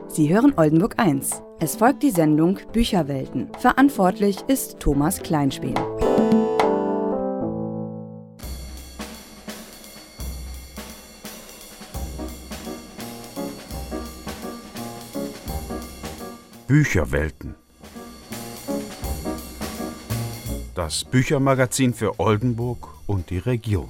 Sie hören Oldenburg 1. Es folgt die Sendung Bücherwelten. Verantwortlich ist Thomas Kleinspehn. Bücherwelten. Das Büchermagazin für Oldenburg und die Region.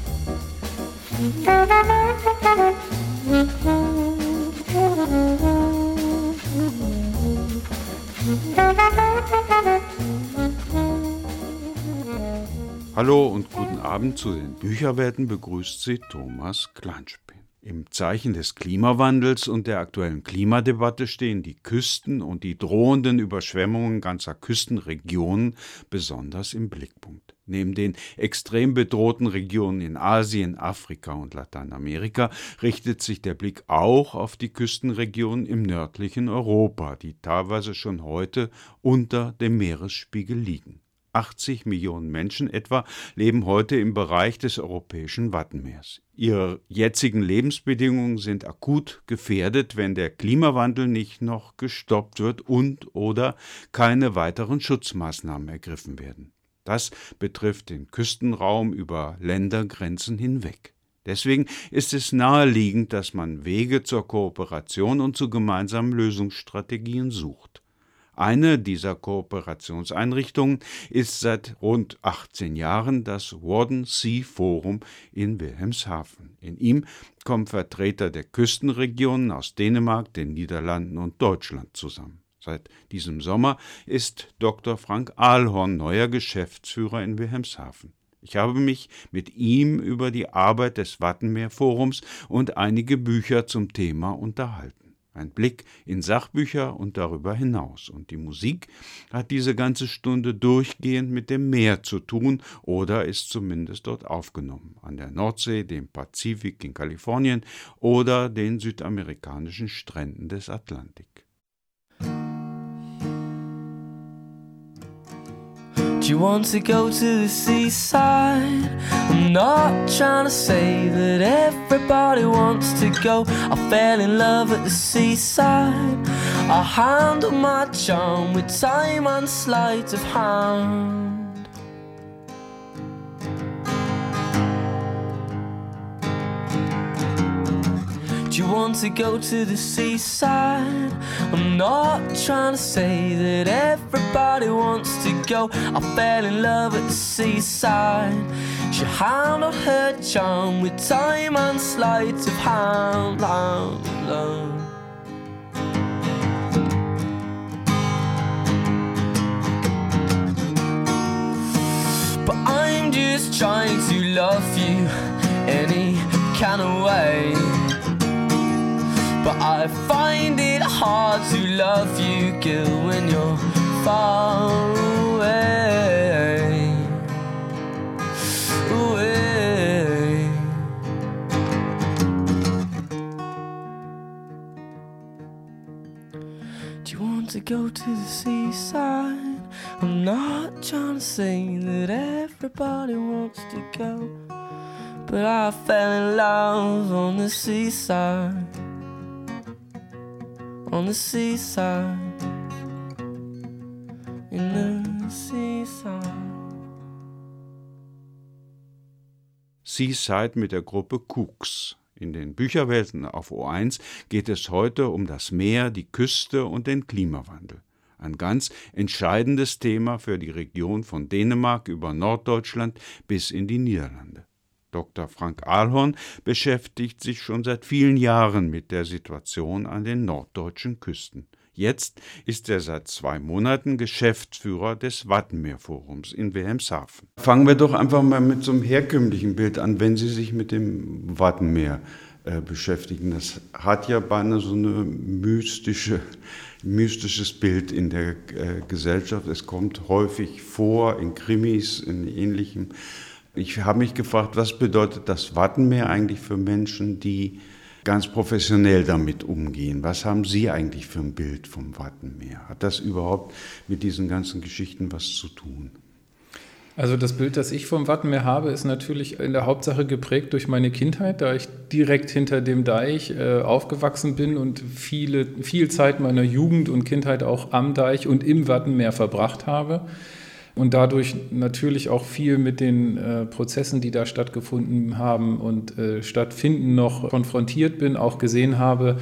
Hallo und guten Abend zu den Bücherwelten, begrüßt Sie Thomas Kleinspehn. Im Zeichen des Klimawandels und der aktuellen Klimadebatte stehen die Küsten und die drohenden Überschwemmungen ganzer Küstenregionen besonders im Blickpunkt. Neben den extrem bedrohten Regionen in Asien, Afrika und Lateinamerika richtet sich der Blick auch auf die Küstenregionen im nördlichen Europa, die teilweise schon heute unter dem Meeresspiegel liegen. 80 Millionen Menschen etwa leben heute im Bereich des europäischen Wattenmeers. Ihre jetzigen Lebensbedingungen sind akut gefährdet, wenn der Klimawandel nicht noch gestoppt wird und/oder keine weiteren Schutzmaßnahmen ergriffen werden. Das betrifft den Küstenraum über Ländergrenzen hinweg. Deswegen ist es naheliegend, dass man Wege zur Kooperation und zu gemeinsamen Lösungsstrategien sucht. Eine dieser Kooperationseinrichtungen ist seit rund 18 Jahren das Wadden Sea Forum in Wilhelmshaven. In ihm kommen Vertreter der Küstenregionen aus Dänemark, den Niederlanden und Deutschland zusammen. Seit diesem Sommer ist Dr. Frank Ahlhorn neuer Geschäftsführer in Wilhelmshaven. Ich habe mich mit ihm über die Arbeit des Wattenmeer-Forums und einige Bücher zum Thema unterhalten. Ein Blick in Sachbücher und darüber hinaus. Und die Musik hat diese ganze Stunde durchgehend mit dem Meer zu tun oder ist zumindest dort aufgenommen. An der Nordsee, dem Pazifik in Kalifornien oder den südamerikanischen Stränden des Atlantik. Do you want to go to the seaside? I'm not trying to say that everybody wants to go. I fell in love at the seaside. I handle my charm with time and sleight of hand. Do you want to go to the seaside? I'm not trying to say that everybody wants to go. I fell in love at the seaside. She handled her charm with time and sleight of hand. But I'm just trying to love you any kind of way. But I find it hard to love you, girl, when you're far away. Away. Do you want to go to the seaside? I'm not trying to say that everybody wants to go, but I fell in love on the seaside. On the seaside, in the seaside. Seaside mit der Gruppe Cooks. In den Bücherwelten auf O1 geht es heute um das Meer, die Küste und den Klimawandel. Ein ganz entscheidendes Thema für die Region von Dänemark über Norddeutschland bis in die Niederlande. Dr. Frank Ahlhorn beschäftigt sich schon seit vielen Jahren mit der Situation an den norddeutschen Küsten. Jetzt ist er seit 2 Monaten Geschäftsführer des Wattenmeer-Forums in Wilhelmshaven. Fangen wir doch einfach mal mit so einem herkömmlichen Bild an, wenn Sie sich mit dem Wattenmeer beschäftigen. Das hat ja beinahe so ein mystisches Bild in der Gesellschaft. Es kommt häufig vor in Krimis, in Ähnlichem. Ich habe mich gefragt, was bedeutet das Wattenmeer eigentlich für Menschen, die ganz professionell damit umgehen? Was haben Sie eigentlich für ein Bild vom Wattenmeer? Hat das überhaupt mit diesen ganzen Geschichten was zu tun? Also das Bild, das ich vom Wattenmeer habe, ist natürlich in der Hauptsache geprägt durch meine Kindheit, da ich direkt hinter dem Deich aufgewachsen bin und viel Zeit meiner Jugend und Kindheit auch am Deich und im Wattenmeer verbracht habe. Und dadurch natürlich auch viel mit den Prozessen, die da stattgefunden haben und stattfinden, noch konfrontiert bin, auch gesehen habe,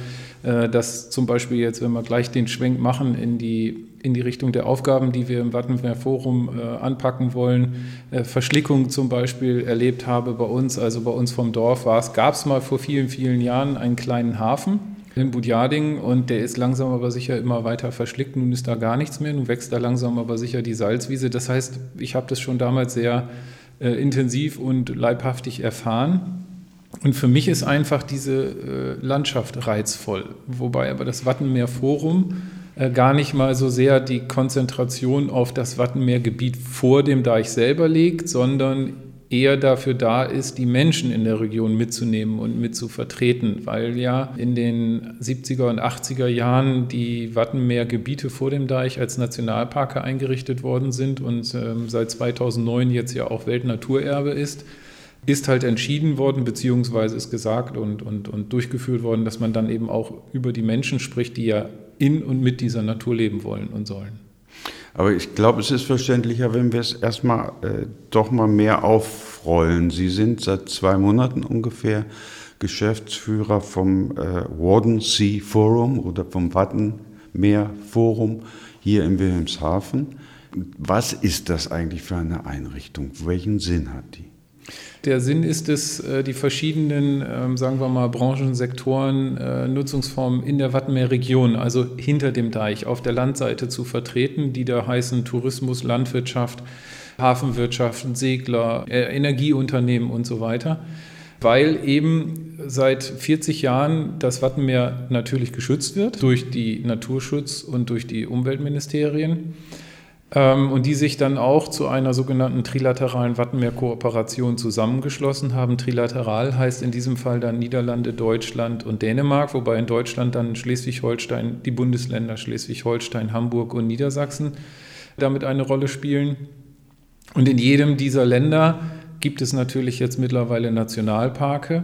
dass zum Beispiel jetzt, wenn wir gleich den Schwenk machen in die Richtung der Aufgaben, die wir im Wattenmeer Forum anpacken wollen, Verschlickung zum Beispiel erlebt habe bei uns, also bei uns vom Dorf gab es mal vor vielen, vielen Jahren einen kleinen Hafen in Budjading und der ist langsam aber sicher immer weiter verschlickt. Nun ist da gar nichts mehr, nun wächst da langsam aber sicher die Salzwiese. Das heißt, ich habe das schon damals sehr intensiv und leibhaftig erfahren. Und für mich ist einfach diese Landschaft reizvoll, wobei aber das Wattenmeer Forum gar nicht mal so sehr die Konzentration auf das Wattenmeergebiet vor dem Deich selber legt, sondern eher dafür da ist, die Menschen in der Region mitzunehmen und mit zu vertreten, weil ja in den 70er und 80er Jahren die Wattenmeergebiete vor dem Deich als Nationalparke eingerichtet worden sind und seit 2009 jetzt ja auch Weltnaturerbe ist halt entschieden worden, beziehungsweise ist gesagt und durchgeführt worden, dass man dann eben auch über die Menschen spricht, die ja in und mit dieser Natur leben wollen und sollen. Aber ich glaube, es ist verständlicher, wenn wir es erstmal doch mal mehr aufrollen. Sie sind seit 2 Monaten ungefähr Geschäftsführer vom Wadden-Sea Forum oder vom Wattenmeer Forum hier in Wilhelmshaven. Was ist das eigentlich für eine Einrichtung? Welchen Sinn hat die? Der Sinn ist es, die verschiedenen, sagen wir mal, Branchen, Sektoren, Nutzungsformen in der Wattenmeerregion, also hinter dem Deich, auf der Landseite zu vertreten, die da heißen Tourismus, Landwirtschaft, Hafenwirtschaft, Segler, Energieunternehmen und so weiter, weil eben seit 40 Jahren das Wattenmeer natürlich geschützt wird durch die Naturschutz- und durch die Umweltministerien. Und die sich dann auch zu einer sogenannten trilateralen Wattenmeer-Kooperation zusammengeschlossen haben. Trilateral heißt in diesem Fall dann Niederlande, Deutschland und Dänemark, wobei in Deutschland dann Schleswig-Holstein, die Bundesländer Schleswig-Holstein, Hamburg und Niedersachsen damit eine Rolle spielen. Und in jedem dieser Länder gibt es natürlich jetzt mittlerweile Nationalparke.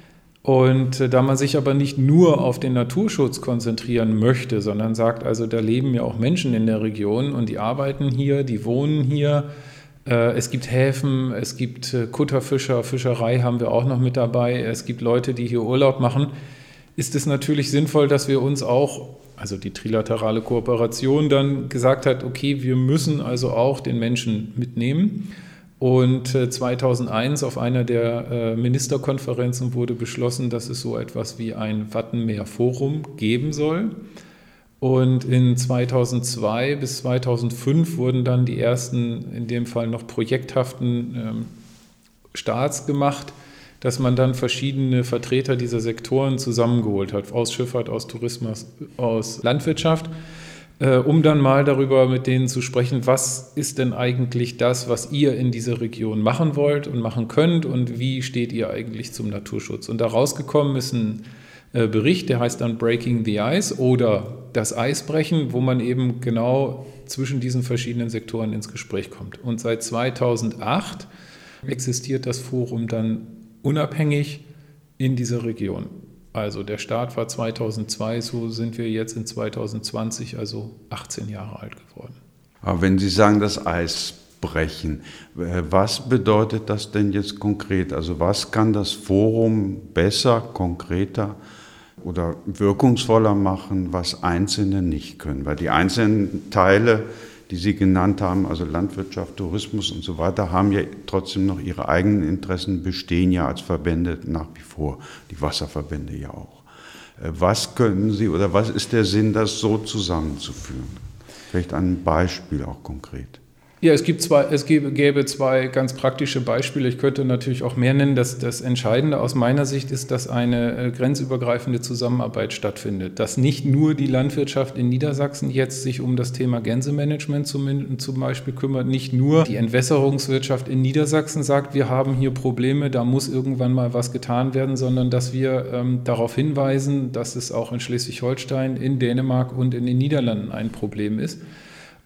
Und da man sich aber nicht nur auf den Naturschutz konzentrieren möchte, sondern sagt, also da leben ja auch Menschen in der Region und die arbeiten hier, die wohnen hier. Es gibt Häfen, es gibt Kutterfischer, Fischerei haben wir auch noch mit dabei. Es gibt Leute, die hier Urlaub machen. Ist es natürlich sinnvoll, dass wir uns auch, also die trilaterale Kooperation dann gesagt hat, okay, wir müssen also auch den Menschen mitnehmen. Und 2001 auf einer der Ministerkonferenzen wurde beschlossen, dass es so etwas wie ein Wattenmeer-Forum geben soll. Und in 2002 bis 2005 wurden dann die ersten, in dem Fall noch projekthaften Starts gemacht, dass man dann verschiedene Vertreter dieser Sektoren zusammengeholt hat, aus Schifffahrt, aus Tourismus, aus Landwirtschaft, um dann mal darüber mit denen zu sprechen, was ist denn eigentlich das, was ihr in dieser Region machen wollt und machen könnt und wie steht ihr eigentlich zum Naturschutz. Und da rausgekommen ist ein Bericht, der heißt dann Breaking the Ice oder das Eisbrechen, wo man eben genau zwischen diesen verschiedenen Sektoren ins Gespräch kommt. Und seit 2008 existiert das Forum dann unabhängig in dieser Region. Also der Start war 2002, so sind wir jetzt in 2020, also 18 Jahre alt geworden. Aber wenn Sie sagen, das Eisbrechen, was bedeutet das denn jetzt konkret? Also was kann das Forum besser, konkreter oder wirkungsvoller machen, was Einzelne nicht können? Weil die einzelnen Teile, die Sie genannt haben, also Landwirtschaft, Tourismus und so weiter, haben ja trotzdem noch ihre eigenen Interessen, bestehen ja als Verbände nach wie vor, die Wasserverbände ja auch. Was können Sie oder was ist der Sinn, das so zusammenzuführen? Vielleicht ein Beispiel auch konkret. Ja, es gäbe zwei ganz praktische Beispiele. Ich könnte natürlich auch mehr nennen. Das Entscheidende aus meiner Sicht ist, dass eine grenzübergreifende Zusammenarbeit stattfindet. Dass nicht nur die Landwirtschaft in Niedersachsen jetzt sich um das Thema Gänsemanagement zum Beispiel kümmert, nicht nur die Entwässerungswirtschaft in Niedersachsen sagt, wir haben hier Probleme, da muss irgendwann mal was getan werden, sondern dass wir darauf hinweisen, dass es auch in Schleswig-Holstein, in Dänemark und in den Niederlanden ein Problem ist.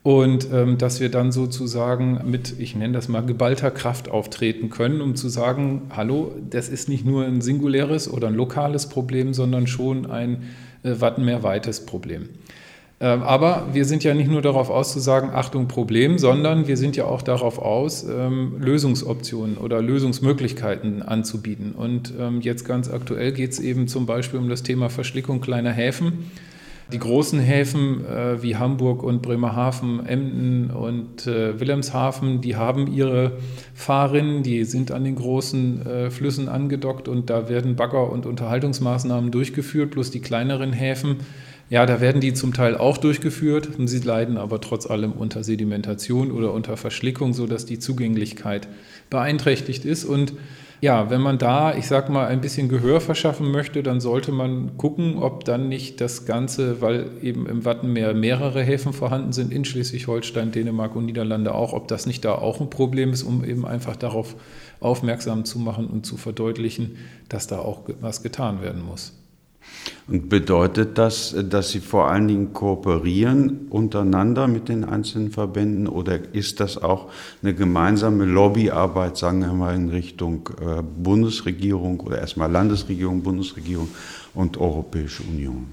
Und dass wir dann sozusagen mit, ich nenne das mal, geballter Kraft auftreten können, um zu sagen, hallo, das ist nicht nur ein singuläres oder ein lokales Problem, sondern schon ein wattenmeerweites Problem. Aber wir sind ja nicht nur darauf aus zu sagen, Achtung, Problem, sondern wir sind ja auch darauf aus, Lösungsoptionen oder Lösungsmöglichkeiten anzubieten. Und jetzt ganz aktuell geht es eben zum Beispiel um das Thema Verschlickung kleiner Häfen. Die großen Häfen wie Hamburg und Bremerhaven, Emden und Wilhelmshaven, die haben ihre Fahrrinnen, die sind an den großen Flüssen angedockt und da werden Bagger- und Unterhaltungsmaßnahmen durchgeführt, plus die kleineren Häfen. Ja, da werden die zum Teil auch durchgeführt. Sie leiden aber trotz allem unter Sedimentation oder unter Verschlickung, sodass die Zugänglichkeit beeinträchtigt ist. Und ja, wenn man da, ich sag mal, ein bisschen Gehör verschaffen möchte, dann sollte man gucken, ob dann nicht das Ganze, weil eben im Wattenmeer mehrere Häfen vorhanden sind, in Schleswig-Holstein, Dänemark und Niederlande auch, ob das nicht da auch ein Problem ist, um eben einfach darauf aufmerksam zu machen und zu verdeutlichen, dass da auch was getan werden muss. Und bedeutet das, dass Sie vor allen Dingen kooperieren untereinander mit den einzelnen Verbänden oder ist das auch eine gemeinsame Lobbyarbeit, sagen wir mal, in Richtung Bundesregierung oder erstmal Landesregierung, Bundesregierung und Europäische Union?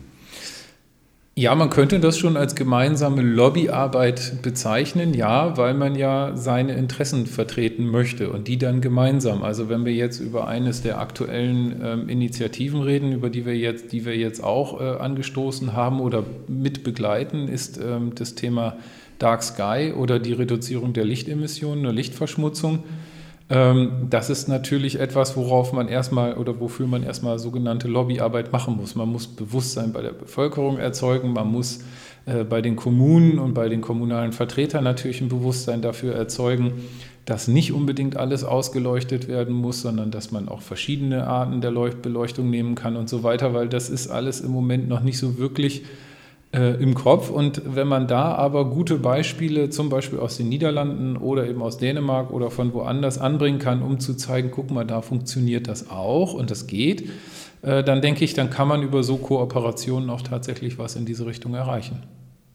Ja, man könnte das schon als gemeinsame Lobbyarbeit bezeichnen, ja, weil man ja seine Interessen vertreten möchte und die dann gemeinsam. Also wenn wir jetzt über eines der aktuellen Initiativen reden, über die wir jetzt auch angestoßen haben oder mit begleiten, ist das Thema Dark Sky oder die Reduzierung der Lichtemissionen oder Lichtverschmutzung. Das ist natürlich etwas, worauf man erstmal oder wofür man erstmal sogenannte Lobbyarbeit machen muss. Man muss Bewusstsein bei der Bevölkerung erzeugen, man muss bei den Kommunen und bei den kommunalen Vertretern natürlich ein Bewusstsein dafür erzeugen, dass nicht unbedingt alles ausgeleuchtet werden muss, sondern dass man auch verschiedene Arten der Beleuchtung nehmen kann und so weiter, weil das ist alles im Moment noch nicht so wirklich im Kopf. Und wenn man da aber gute Beispiele, zum Beispiel aus den Niederlanden oder eben aus Dänemark oder von woanders anbringen kann, um zu zeigen, guck mal, da funktioniert das auch und das geht, dann denke ich, dann kann man über so Kooperationen auch tatsächlich was in diese Richtung erreichen.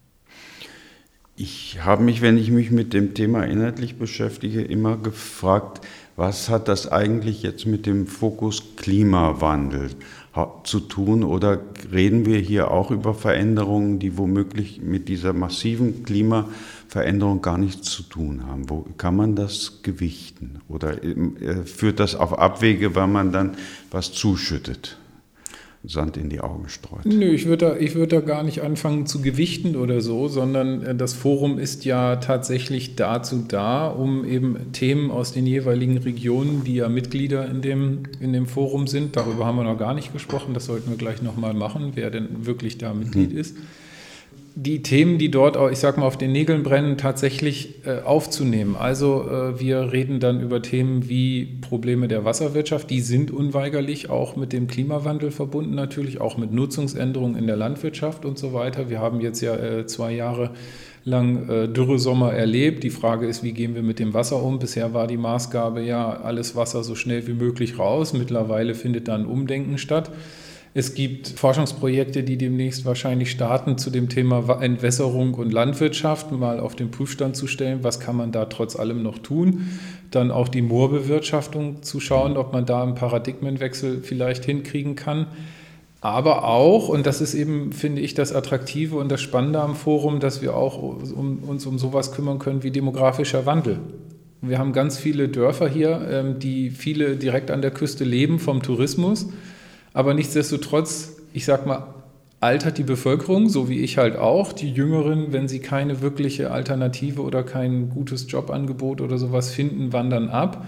Ich habe mich, wenn ich mich mit dem Thema inhaltlich beschäftige, immer gefragt, was hat das eigentlich jetzt mit dem Fokus Klimawandel zu tun oder reden wir hier auch über Veränderungen, die womöglich mit dieser massiven Klimaveränderung gar nichts zu tun haben? Wo kann man das gewichten oder führt das auf Abwege, weil man dann was zuschüttet? Sand in die Augen streut. Nö, ich würd da gar nicht anfangen zu gewichten oder so, sondern das Forum ist ja tatsächlich dazu da, um eben Themen aus den jeweiligen Regionen, die ja Mitglieder in dem Forum sind, darüber haben wir noch gar nicht gesprochen, das sollten wir gleich nochmal machen, wer denn wirklich da Mitglied ist, die Themen, die dort, ich sag mal, auf den Nägeln brennen, tatsächlich aufzunehmen. Also wir reden dann über Themen wie Probleme der Wasserwirtschaft, die sind unweigerlich auch mit dem Klimawandel verbunden natürlich, auch mit Nutzungsänderungen in der Landwirtschaft und so weiter. Wir haben jetzt ja 2 Jahre lang Dürresommer erlebt. Die Frage ist, wie gehen wir mit dem Wasser um? Bisher war die Maßgabe ja, alles Wasser so schnell wie möglich raus. Mittlerweile findet da ein Umdenken statt. Es gibt Forschungsprojekte, die demnächst wahrscheinlich starten, zu dem Thema Entwässerung und Landwirtschaft mal auf den Prüfstand zu stellen. Was kann man da trotz allem noch tun? Dann auch die Moorbewirtschaftung zu schauen, ob man da einen Paradigmenwechsel vielleicht hinkriegen kann. Aber auch, und das ist eben, finde ich, das Attraktive und das Spannende am Forum, dass wir auch uns um sowas kümmern können wie demografischer Wandel. Wir haben ganz viele Dörfer hier, die viele direkt an der Küste leben vom Tourismus. Aber nichtsdestotrotz, ich sag mal, altert die Bevölkerung, so wie ich halt auch. Die Jüngeren, wenn sie keine wirkliche Alternative oder kein gutes Jobangebot oder sowas finden, wandern ab.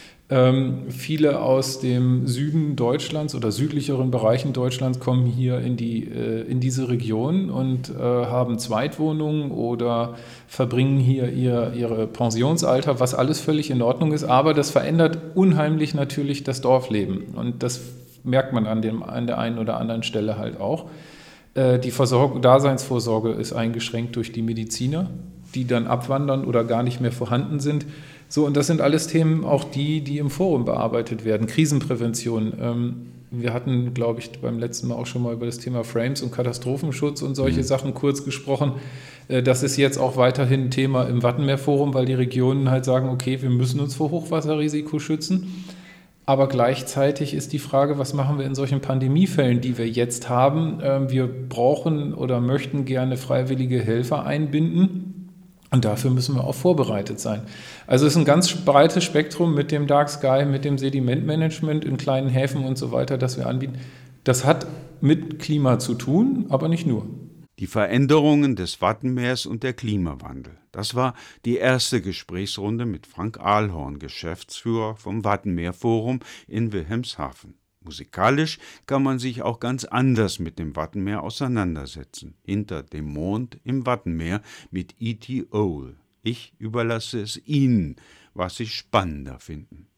Viele aus dem Süden Deutschlands oder südlicheren Bereichen Deutschlands kommen hier in diese Region und haben Zweitwohnungen oder verbringen hier ihre Pensionsalter, was alles völlig in Ordnung ist. Aber das verändert unheimlich natürlich das Dorfleben und das merkt man an der einen oder anderen Stelle halt auch. Die Daseinsvorsorge ist eingeschränkt durch die Mediziner, die dann abwandern oder gar nicht mehr vorhanden sind. So, und das sind alles Themen, auch die im Forum bearbeitet werden. Krisenprävention. Wir hatten, glaube ich, beim letzten Mal auch schon mal über das Thema Frames und Katastrophenschutz und solche Sachen kurz gesprochen. Das ist jetzt auch weiterhin ein Thema im Wattenmeerforum, weil die Regionen halt sagen, okay, wir müssen uns vor Hochwasserrisiko schützen. Aber gleichzeitig ist die Frage, was machen wir in solchen Pandemiefällen, die wir jetzt haben? Wir brauchen oder möchten gerne freiwillige Helfer einbinden. Und dafür müssen wir auch vorbereitet sein. Also es ist ein ganz breites Spektrum mit dem Dark Sky, mit dem Sedimentmanagement in kleinen Häfen und so weiter, das wir anbieten. Das hat mit Klima zu tun, aber nicht nur. Die Veränderungen des Wattenmeers und der Klimawandel. Das war die erste Gesprächsrunde mit Frank Ahlhorn, Geschäftsführer vom Wattenmeerforum in Wilhelmshaven. Musikalisch kann man sich auch ganz anders mit dem Wattenmeer auseinandersetzen. Hinter dem Mond im Wattenmeer mit E.T. Owl. Ich überlasse es Ihnen, was Sie spannender finden.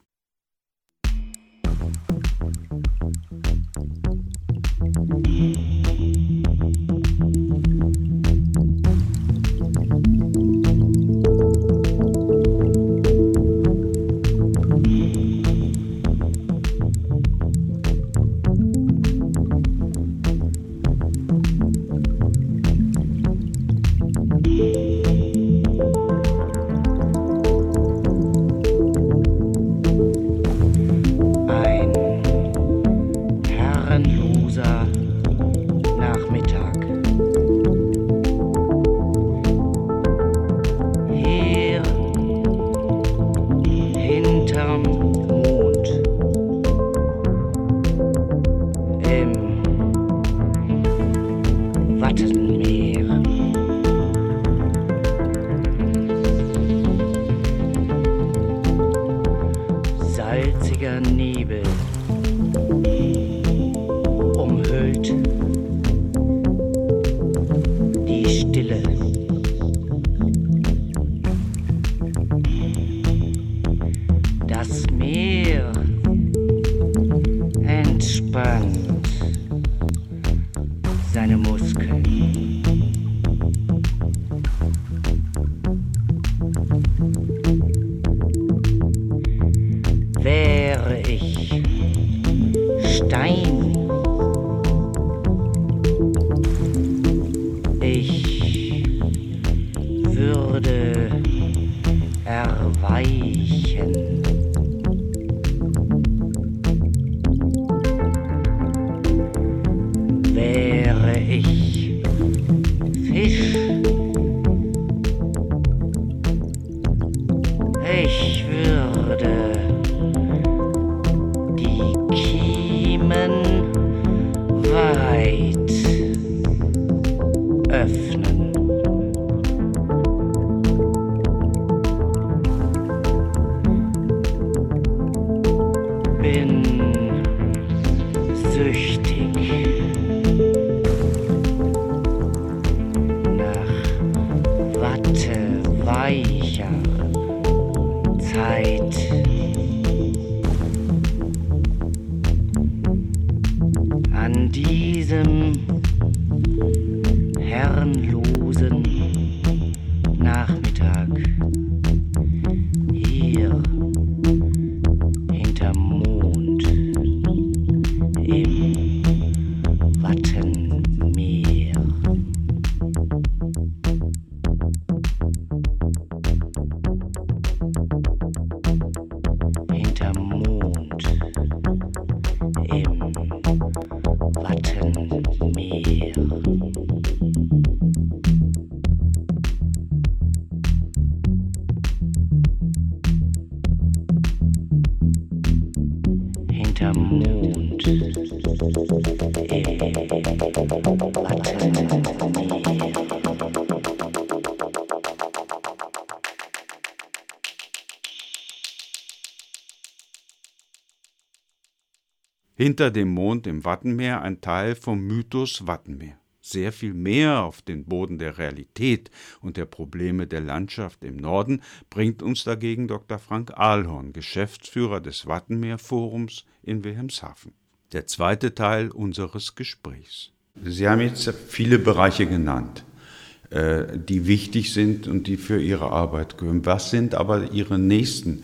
Hinter dem Mond im Wattenmeer ein Teil vom Mythos Wattenmeer. Sehr viel mehr auf den Boden der Realität und der Probleme der Landschaft im Norden bringt uns dagegen Dr. Frank Ahlhorn, Geschäftsführer des Wattenmeerforums in Wilhelmshaven. Der zweite Teil unseres Gesprächs. Sie haben jetzt viele Bereiche genannt, die wichtig sind und die für Ihre Arbeit gehören. Was sind aber Ihre nächsten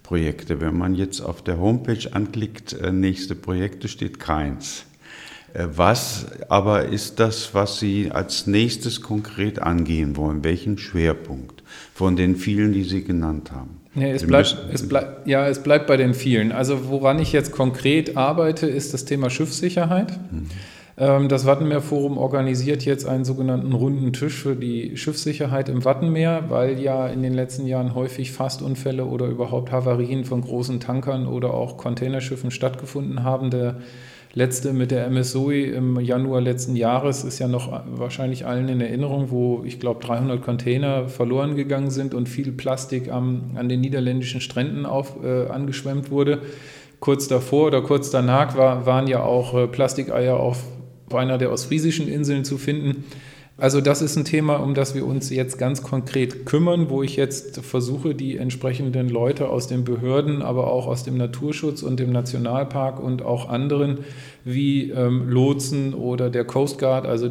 Projekte. Wenn man jetzt auf der Homepage anklickt, nächste Projekte, steht keins. Was aber ist das, was Sie als nächstes konkret angehen wollen? Welchen Schwerpunkt von den vielen, die Sie genannt haben? Nee, es bleibt bei den vielen. Also woran ich jetzt konkret arbeite, ist das Thema Schiffssicherheit. Das Wattenmeer-Forum organisiert jetzt einen sogenannten runden Tisch für die Schiffssicherheit im Wattenmeer, weil ja in den letzten Jahren häufig Fastunfälle oder überhaupt Havarien von großen Tankern oder auch Containerschiffen stattgefunden haben. Der letzte mit der MS Zoe im Januar letzten Jahres ist ja noch wahrscheinlich allen in Erinnerung, wo ich glaube 300 Container verloren gegangen sind und viel Plastik an den niederländischen Stränden angeschwemmt wurde. Kurz davor oder kurz danach waren ja auch Plastikeier auf einer der ostfriesischen Inseln zu finden. Also das ist ein Thema, um das wir uns jetzt ganz konkret kümmern, wo ich jetzt versuche, die entsprechenden Leute aus den Behörden, aber auch aus dem Naturschutz und dem Nationalpark und auch anderen wie Lotsen oder der Coast Guard, also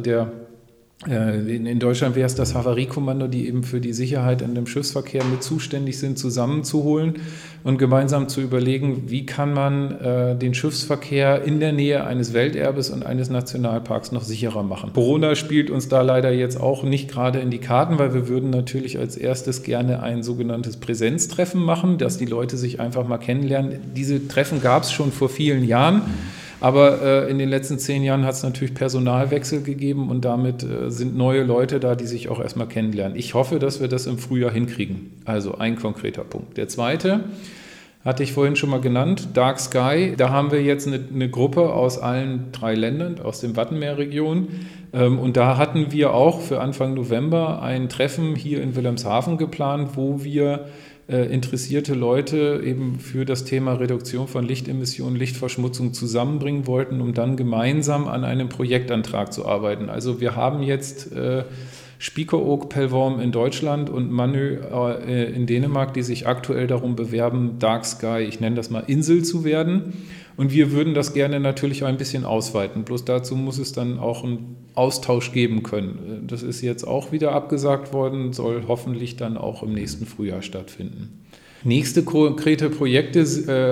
in Deutschland wäre es das Havariekommando, die eben für die Sicherheit in dem Schiffsverkehr mit zuständig sind, zusammenzuholen und gemeinsam zu überlegen, wie kann man den Schiffsverkehr in der Nähe eines Welterbes und eines Nationalparks noch sicherer machen. Corona spielt uns da leider jetzt auch nicht gerade in die Karten, weil wir würden natürlich als erstes gerne ein sogenanntes Präsenztreffen machen, dass die Leute sich einfach mal kennenlernen. Diese Treffen gab es schon vor vielen Jahren. Aber in den letzten 10 Jahren hat es natürlich Personalwechsel gegeben und damit sind neue Leute da, die sich auch erstmal kennenlernen. Ich hoffe, dass wir das im Frühjahr hinkriegen. Also ein konkreter Punkt. Der zweite hatte ich vorhin schon mal genannt, Dark Sky. Da haben wir jetzt eine Gruppe aus allen 3 Ländern, aus dem Wattenmeerregion. Und da hatten wir auch für Anfang November ein Treffen hier in Wilhelmshaven geplant, wo wir interessierte Leute eben für das Thema Reduktion von Lichtemissionen, Lichtverschmutzung zusammenbringen wollten, um dann gemeinsam an einem Projektantrag zu arbeiten. Also wir haben jetzt Spiekeroog Pelvorm in Deutschland und Manø in Dänemark, die sich aktuell darum bewerben, Dark Sky, ich nenne das mal Insel zu werden. Und wir würden das gerne natürlich ein bisschen ausweiten. Bloß dazu muss es dann auch einen Austausch geben können. Das ist jetzt auch wieder abgesagt worden, soll hoffentlich dann auch im nächsten Frühjahr stattfinden. Nächste konkrete Projekte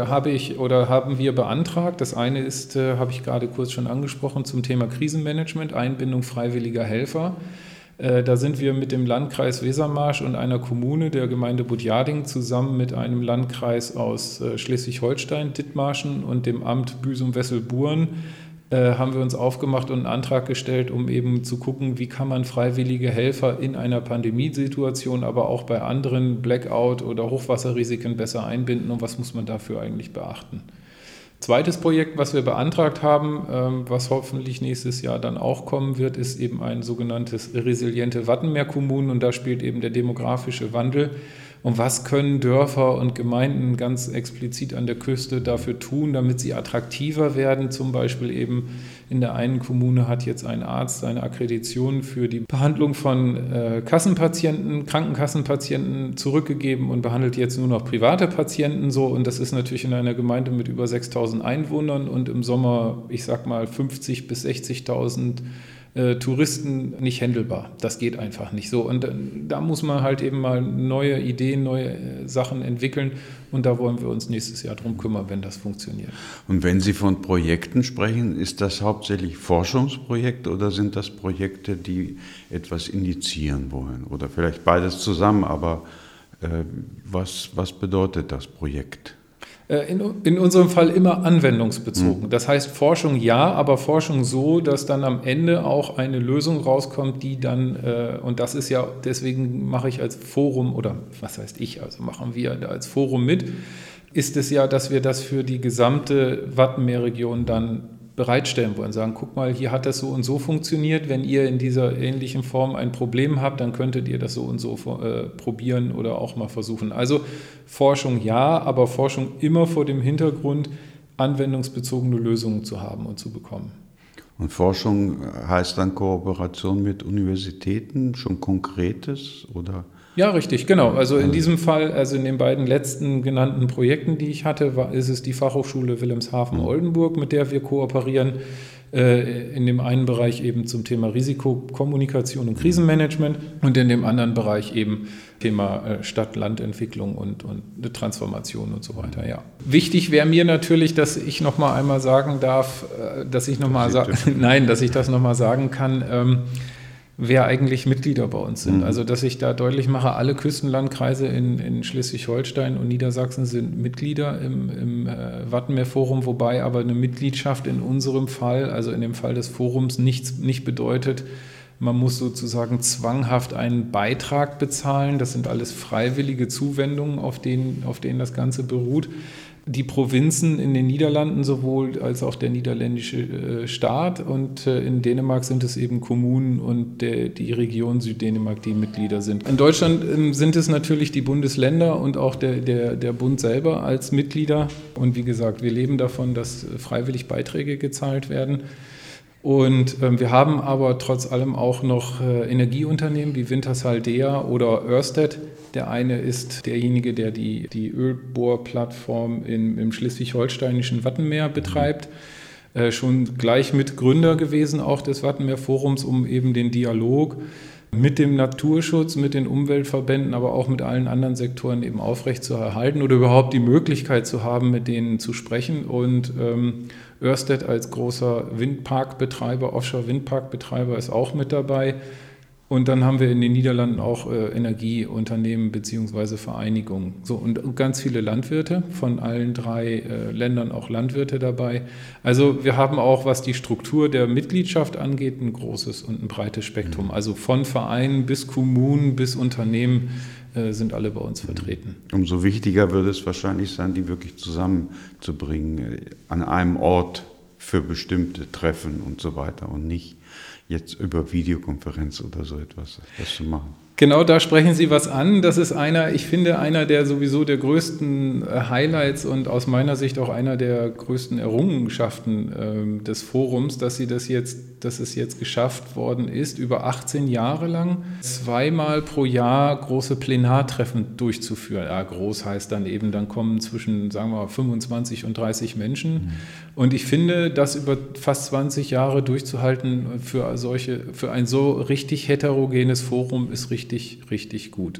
haben wir beantragt. Das eine ist, habe ich gerade kurz schon angesprochen, zum Thema Krisenmanagement, Einbindung freiwilliger Helfer. Da sind wir mit dem Landkreis Wesermarsch und einer Kommune der Gemeinde Budjading zusammen mit einem Landkreis aus Schleswig-Holstein, Dithmarschen und dem Amt Büsum-Wessel-Buren haben wir uns aufgemacht und einen Antrag gestellt, um eben zu gucken, wie kann man freiwillige Helfer in einer Pandemiesituation, aber auch bei anderen Blackout- oder Hochwasserrisiken besser einbinden und was muss man dafür eigentlich beachten. Zweites Projekt, was wir beantragt haben, was hoffentlich nächstes Jahr dann auch kommen wird, ist eben ein sogenanntes resiliente Wattenmeerkommunen und da spielt eben der demografische Wandel. Und was können Dörfer und Gemeinden ganz explizit an der Küste dafür tun, damit sie attraktiver werden? Zum Beispiel eben in der einen Kommune hat jetzt ein Arzt seine Akkreditation für die Behandlung von Krankenkassenpatienten zurückgegeben und behandelt jetzt nur noch private Patienten so. Und das ist natürlich in einer Gemeinde mit über 6.000 Einwohnern und im Sommer, ich sag mal, 50.000 bis 60.000 Touristen nicht händelbar. Das geht einfach nicht so. Und da muss man halt eben mal neue Ideen, neue Sachen entwickeln. Und da wollen wir uns nächstes Jahr drum kümmern, wenn das funktioniert. Und wenn Sie von Projekten sprechen, ist das hauptsächlich Forschungsprojekte oder sind das Projekte, die etwas initiieren wollen? Oder vielleicht beides zusammen, aber was bedeutet das Projekt? In unserem Fall immer anwendungsbezogen. Das heißt Forschung ja, aber Forschung so, dass dann am Ende auch eine Lösung rauskommt, die dann, und das ist ja, deswegen mache ich als Forum, oder was heißt ich, also machen wir als Forum mit, ist es ja, dass wir das für die gesamte Wattenmeerregion dann bereitstellen wollen, sagen, guck mal, hier hat das so und so funktioniert, wenn ihr in dieser ähnlichen Form ein Problem habt, dann könntet ihr das so und so probieren oder auch mal versuchen. Also Forschung ja, aber Forschung immer vor dem Hintergrund, anwendungsbezogene Lösungen zu haben und zu bekommen. Und Forschung heißt dann Kooperation mit Universitäten, schon Konkretes oder? Ja, richtig, genau. Also in diesem Fall, also in den beiden letzten genannten Projekten, die ich hatte, ist es die Fachhochschule Wilhelmshaven-Oldenburg, mit der wir kooperieren. In dem einen Bereich eben zum Thema Risikokommunikation und Krisenmanagement und in dem anderen Bereich eben Thema Stadt-Land-Entwicklung und Transformation und so weiter. Ja. Wichtig wäre mir natürlich, dass ich noch mal einmal sagen darf, dass ich das noch mal sagen kann, wer eigentlich Mitglieder bei uns sind. Also, dass ich da deutlich mache, alle Küstenlandkreise in Schleswig-Holstein und Niedersachsen sind Mitglieder im Wattenmeer-Forum, wobei aber eine Mitgliedschaft in unserem Fall, also in dem Fall des Forums, nicht bedeutet, man muss sozusagen zwanghaft einen Beitrag bezahlen. Das sind alles freiwillige Zuwendungen, auf denen das Ganze beruht. Die Provinzen in den Niederlanden sowohl als auch der niederländische Staat und in Dänemark sind es eben Kommunen und die Region Süddänemark, die Mitglieder sind. In Deutschland sind es natürlich die Bundesländer und auch der Bund selber als Mitglieder. Und wie gesagt, wir leben davon, dass freiwillig Beiträge gezahlt werden. Und wir haben aber trotz allem auch noch Energieunternehmen wie Wintershall Dea oder Ørsted. Der eine ist derjenige, der die Ölbohrplattform im schleswig-holsteinischen Wattenmeer betreibt. Schon gleich Mitgründer gewesen auch des Wattenmeer-Forums, um eben den Dialog mit dem Naturschutz, mit den Umweltverbänden, aber auch mit allen anderen Sektoren eben aufrechtzuerhalten oder überhaupt die Möglichkeit zu haben, mit denen zu sprechen. Und Ørsted als großer Windparkbetreiber, Offshore-Windparkbetreiber ist auch mit dabei. Und dann haben wir in den Niederlanden auch Energieunternehmen bzw. Vereinigungen. So, und ganz viele Landwirte, von allen 3 Ländern auch Landwirte dabei. Also wir haben auch, was die Struktur der Mitgliedschaft angeht, ein großes und ein breites Spektrum. Also von Vereinen bis Kommunen bis Unternehmen sind alle bei uns vertreten. Umso wichtiger wird es wahrscheinlich sein, die wirklich zusammenzubringen an einem Ort für bestimmte Treffen und so weiter und nicht jetzt über Videokonferenz oder so etwas das zu machen. Genau, da sprechen Sie was an. Das ist einer der sowieso der größten Highlights und aus meiner Sicht auch einer der größten Errungenschaften des Forums, dass es jetzt geschafft worden ist, über 18 Jahre lang 2-mal pro Jahr große Plenartreffen durchzuführen. Ja, groß heißt dann eben, dann kommen zwischen, sagen wir mal, 25 und 30 Menschen. Und ich finde, das über fast 20 Jahre durchzuhalten für ein so richtig heterogenes Forum ist richtig gut.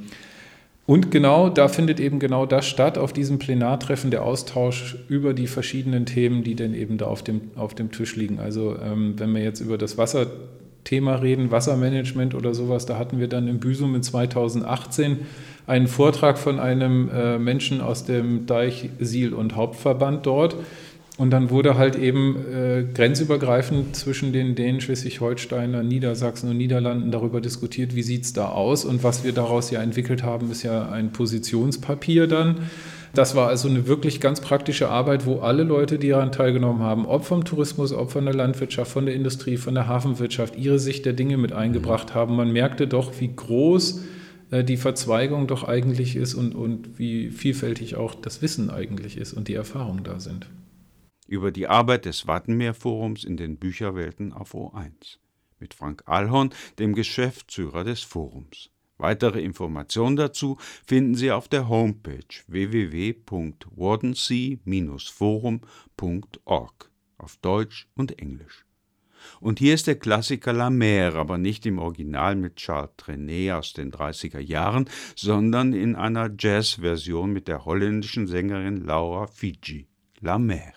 Und genau, da findet eben genau das statt, auf diesem Plenartreffen, der Austausch über die verschiedenen Themen, die dann eben da auf dem Tisch liegen. Also wenn wir jetzt über das Wasserthema reden, Wassermanagement oder sowas, da hatten wir dann in Büsum in 2018 einen Vortrag von einem Menschen aus dem Deich-, Siel- und Hauptverband dort. Und dann wurde halt eben grenzübergreifend zwischen den Dänen, Schleswig-Holsteiner, Niedersachsen und Niederlanden darüber diskutiert, wie sieht es da aus. Und was wir daraus ja entwickelt haben, ist ja ein Positionspapier dann. Das war also eine wirklich ganz praktische Arbeit, wo alle Leute, die daran teilgenommen haben, ob vom Tourismus, ob von der Landwirtschaft, von der Industrie, von der Hafenwirtschaft, ihre Sicht der Dinge mit eingebracht haben. Man merkte doch, wie groß die Verzweigung doch eigentlich ist und wie vielfältig auch das Wissen eigentlich ist und die Erfahrungen da sind. Über die Arbeit des Wattenmeer-Forums in den Bücherwelten auf O1 mit Frank Ahlhorn, dem Geschäftsführer des Forums. Weitere Informationen dazu finden Sie auf der Homepage www.wardensea-forum.org auf Deutsch und Englisch. Und hier ist der Klassiker La Mer, aber nicht im Original mit Charles Trenet aus den 30er Jahren, sondern in einer Jazz-Version mit der holländischen Sängerin Laura Fiji. La Mer.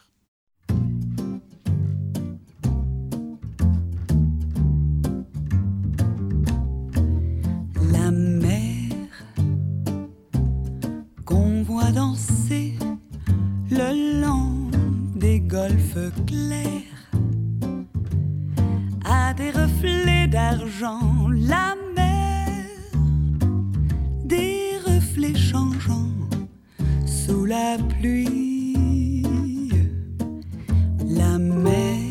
La mer qu'on voit danser le long des golfes clairs a des reflets d'argent. La mer, des reflets changeants sous la pluie. La mer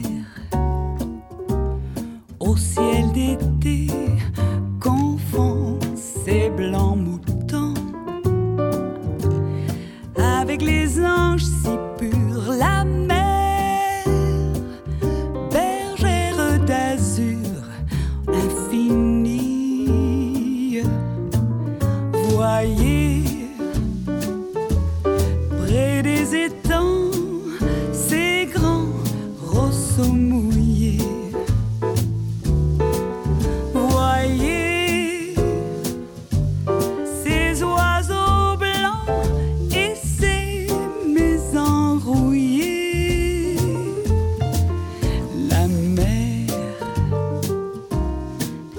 au ciel d'été confond ses blancs moutons avec les anges si purs. La mer, bergère d'azur infini. Voyez près des étangs ces grands rosseaux mous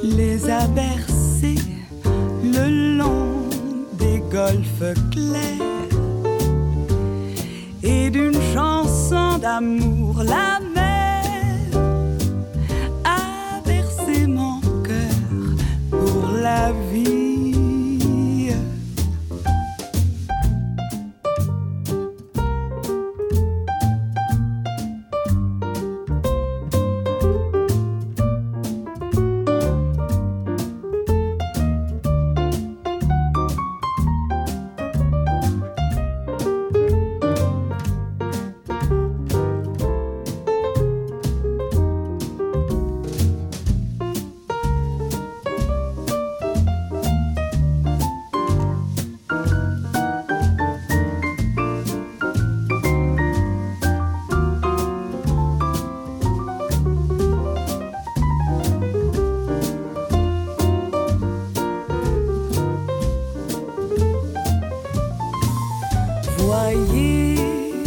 les a bercés le long des golfes clairs, et d'une chanson d'amour la mer a bercé mon cœur pour la vie. Voyez,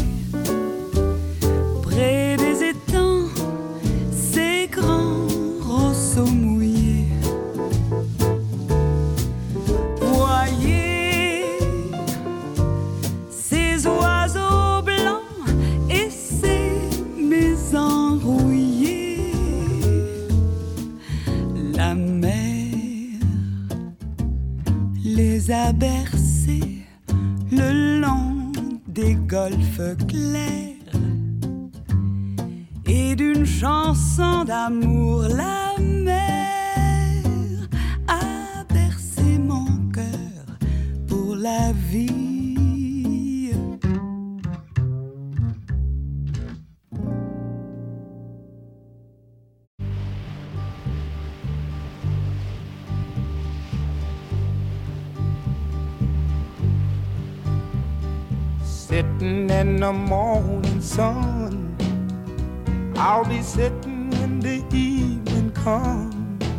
près des étangs, ces grands rosseaux mouillés. Voyez, ces oiseaux blancs et ces maisons rouillées. La mer les a bercés le long des golfes clairs, et d'une chanson d'amour la mer a bercé mon cœur pour la vie. Sitting in the morning sun, I'll be sitting when the evening comes,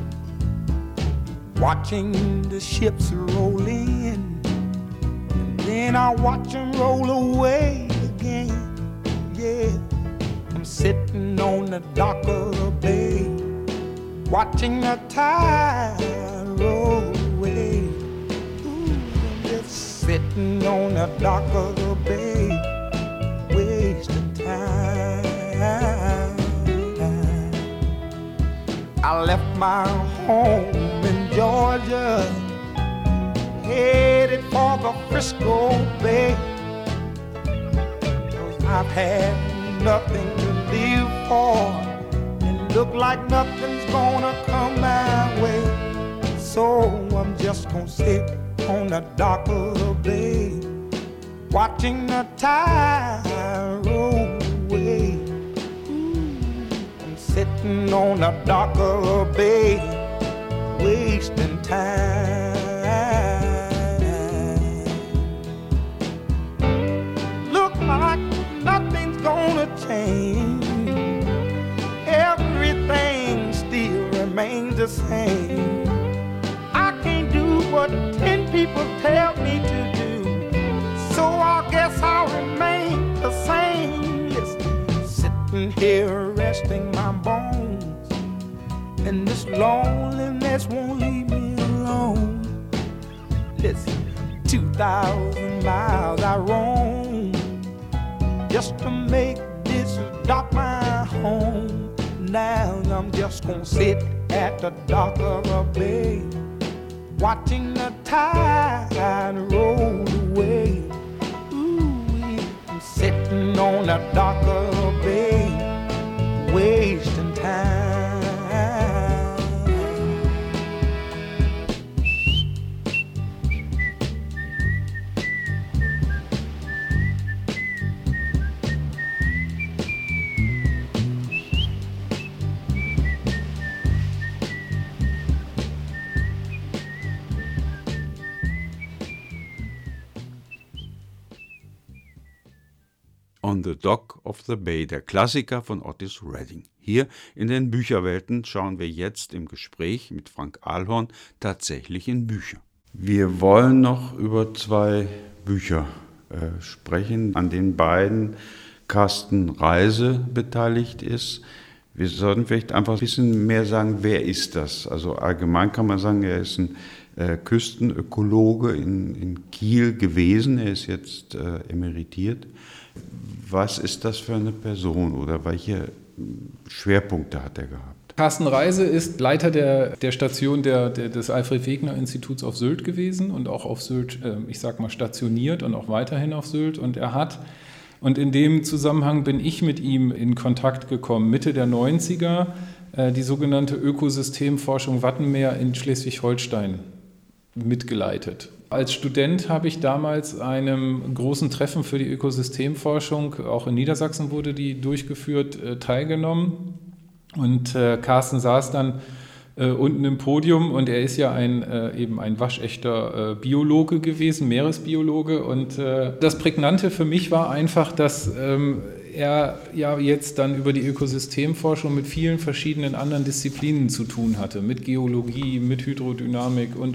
watching the ships roll in, and then I'll watch them roll away again. Yeah, I'm sitting on the dock of the bay, watching the tide roll away. Sitting on the dock of the bay, wasting time. I left my home in Georgia, headed for the Frisco Bay, 'cause I've had nothing to live for, and look like nothing's gonna come my way. So I'm just gonna sit on the dock of the bay, watching the tide roll away. I'm sitting on the dock of the bay, wasting time. Look like nothing's gonna change, everything still remains the same. I can't do what 10 people tell me to do, so I guess I'll remain the same. Yes, sitting here resting my bones, and this loneliness won't leave me alone. Listen, 2,000 miles I roam just to make this dock my home. Now I'm just gonna sit at the dock of a bay, watching the tide roll away. Ooh, I'm sitting on the dock of the bay, wasting time. On the Dock of the Bay, der Klassiker von Otis Redding. Hier in den Bücherwelten schauen wir jetzt im Gespräch mit Frank Ahlhorn tatsächlich in Bücher. Wir wollen noch über 2 Bücher sprechen, an denen beiden Carsten Reise beteiligt ist. Wir sollten vielleicht einfach ein bisschen mehr sagen, wer ist das? Also allgemein kann man sagen, er ist ein Küstenökologe in Kiel gewesen, er ist jetzt emeritiert. Was ist das für eine Person oder welche Schwerpunkte hat er gehabt? Carsten Reise ist Leiter der Station des Alfred-Wegener-Instituts auf Sylt gewesen und auch auf Sylt, stationiert und auch weiterhin auf Sylt. Und in dem Zusammenhang bin ich mit ihm in Kontakt gekommen, Mitte der 90er, die sogenannte Ökosystemforschung Wattenmeer in Schleswig-Holstein mitgeleitet. Als Student habe ich damals einem großen Treffen für die Ökosystemforschung, auch in Niedersachsen wurde die durchgeführt, teilgenommen. Und Carsten saß dann unten im Podium und er ist ja eben ein waschechter Biologe gewesen, Meeresbiologe. Und das Prägnante für mich war einfach, dass er ja jetzt dann über die Ökosystemforschung mit vielen verschiedenen anderen Disziplinen zu tun hatte, mit Geologie, mit Hydrodynamik und.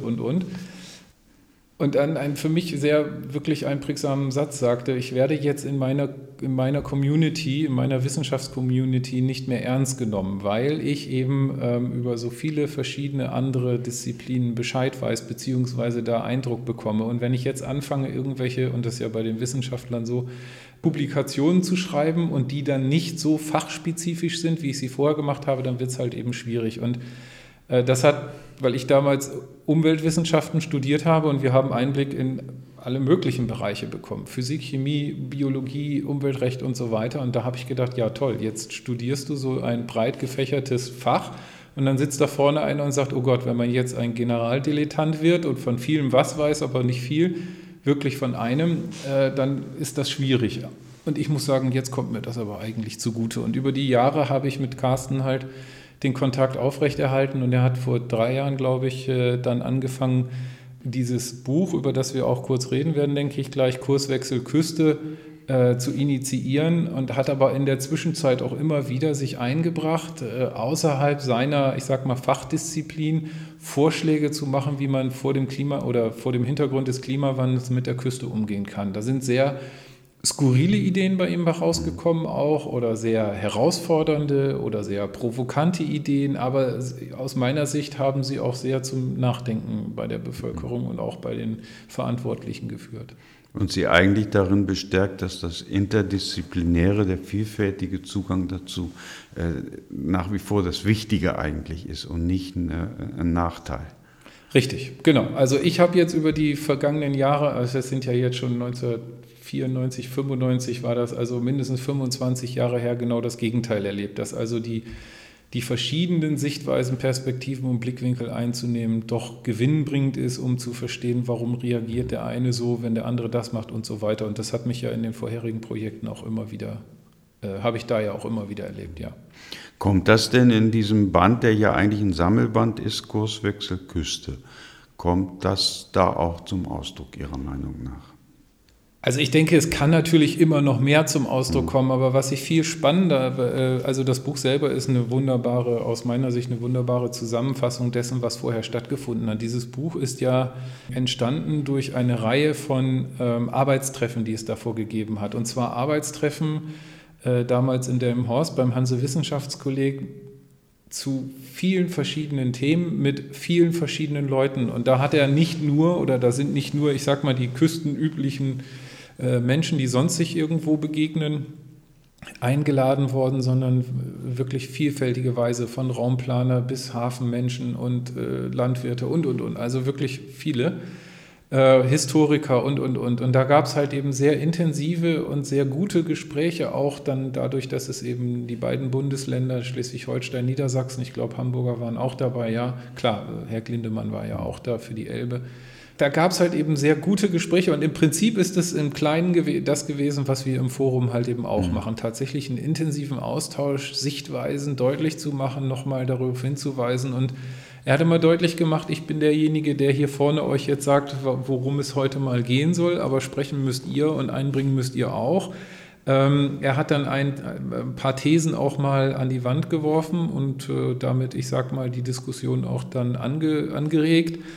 Und dann einen für mich wirklich einprägsamen Satz sagte, ich werde jetzt in meiner Community, in meiner Wissenschaftscommunity nicht mehr ernst genommen, weil ich eben über so viele verschiedene andere Disziplinen Bescheid weiß, beziehungsweise da Eindruck bekomme. Und wenn ich jetzt anfange, irgendwelche, und das ist ja bei den Wissenschaftlern so, Publikationen zu schreiben und die dann nicht so fachspezifisch sind, wie ich sie vorher gemacht habe, dann wird es halt eben schwierig. Und das hat, weil ich damals Umweltwissenschaften studiert habe und wir haben Einblick in alle möglichen Bereiche bekommen. Physik, Chemie, Biologie, Umweltrecht und so weiter. Und da habe ich gedacht, ja toll, jetzt studierst du so ein breit gefächertes Fach und dann sitzt da vorne einer und sagt, oh Gott, wenn man jetzt ein Generaldilettant wird und von vielem was weiß, aber nicht viel, wirklich von einem, dann ist das schwierig. Und ich muss sagen, jetzt kommt mir das aber eigentlich zugute. Und über die Jahre habe ich mit Carsten halt den Kontakt aufrechterhalten und er hat vor 3 Jahren, glaube ich, dann angefangen, dieses Buch, über das wir auch kurz reden werden, denke ich gleich, Kurswechsel Küste, zu initiieren und hat aber in der Zwischenzeit auch immer wieder sich eingebracht, außerhalb seiner, Fachdisziplin Vorschläge zu machen, wie man vor dem Hintergrund des Klimawandels mit der Küste umgehen kann. Da sind sehr skurrile Ideen bei ihm rausgekommen auch oder sehr herausfordernde oder sehr provokante Ideen, aber aus meiner Sicht haben sie auch sehr zum Nachdenken bei der Bevölkerung und auch bei den Verantwortlichen geführt. Und sie eigentlich darin bestärkt, dass das Interdisziplinäre, der vielfältige Zugang dazu nach wie vor das Wichtige eigentlich ist und nicht ein Nachteil. Richtig, genau. Also ich habe jetzt über die vergangenen Jahre, also es sind ja jetzt schon 1994, 95 war das, also mindestens 25 Jahre her, genau das Gegenteil erlebt, dass also die verschiedenen Sichtweisen, Perspektiven und Blickwinkel einzunehmen doch gewinnbringend ist, um zu verstehen, warum reagiert der eine so, wenn der andere das macht und so weiter. Und das hat mich ja in den vorherigen Projekten auch immer wieder, habe ich da ja auch immer wieder erlebt, ja. Kommt das denn in diesem Band, der ja eigentlich ein Sammelband ist, Kurswechsel Küste, kommt das da auch zum Ausdruck Ihrer Meinung nach? Also ich denke, es kann natürlich immer noch mehr zum Ausdruck kommen, aber was ich viel spannender, also das Buch selber ist aus meiner Sicht eine wunderbare Zusammenfassung dessen, was vorher stattgefunden hat. Dieses Buch ist ja entstanden durch eine Reihe von Arbeitstreffen, die es davor gegeben hat. Und zwar Arbeitstreffen damals in Delmenhorst beim Hanse-Wissenschaftskolleg zu vielen verschiedenen Themen mit vielen verschiedenen Leuten. Und da hat er da sind nicht nur, die küstenüblichen Menschen, die sonst sich irgendwo begegnen, eingeladen worden, sondern wirklich vielfältige Weise von Raumplaner bis Hafenmenschen und Landwirte und. Also wirklich viele. Historiker und. Und da gab es halt eben sehr intensive und sehr gute Gespräche, auch dann dadurch, dass es eben die beiden Bundesländer, Schleswig-Holstein, Niedersachsen, ich glaube Hamburger waren auch dabei, ja, klar, Herr Glindemann war ja auch da für die Elbe. Da gab es halt eben sehr gute Gespräche und im Prinzip ist es im Kleinen das gewesen, was wir im Forum halt eben auch machen, tatsächlich einen intensiven Austausch, Sichtweisen deutlich zu machen, nochmal darauf hinzuweisen und er hat immer deutlich gemacht, ich bin derjenige, der hier vorne euch jetzt sagt, worum es heute mal gehen soll, aber sprechen müsst ihr und einbringen müsst ihr auch. Er hat dann ein paar Thesen auch mal an die Wand geworfen und damit, die Diskussion auch dann angeregt.